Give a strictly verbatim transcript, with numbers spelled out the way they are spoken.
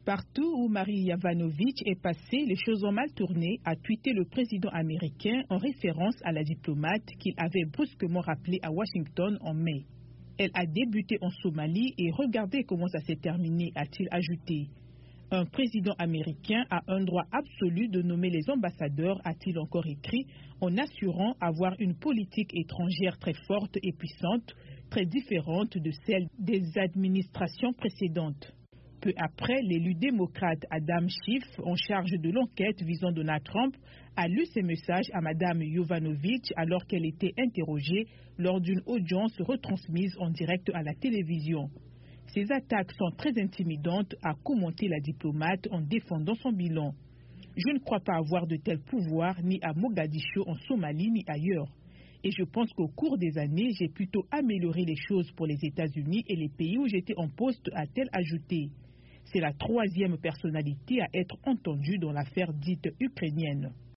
Partout où Marie Yovanovitch est passée, les choses ont mal tourné, a tweeté le président américain en référence à la diplomate qu'il avait brusquement rappelée à Washington en mai. Elle a débuté en Somalie et regardez comment ça s'est terminé, a-t-il ajouté. Un président américain a un droit absolu de nommer les ambassadeurs, a-t-il encore écrit, en assurant avoir une politique étrangère très forte et puissante, très différente de celle des administrations précédentes. Peu après, l'élu démocrate Adam Schiff, en charge de l'enquête visant Donald Trump, a lu ces messages à Mme Yovanovitch alors qu'elle était interrogée lors d'une audience retransmise en direct à la télévision. Ces attaques sont très intimidantes, a commenté la diplomate en défendant son bilan. Je ne crois pas avoir de tels pouvoirs ni à Mogadiscio en Somalie ni ailleurs. Et je pense qu'au cours des années, j'ai plutôt amélioré les choses pour les États-Unis et les pays où j'étais en poste, a-t-elle ajouté. C'est la troisième personnalité à être entendue dans l'affaire dite ukrainienne.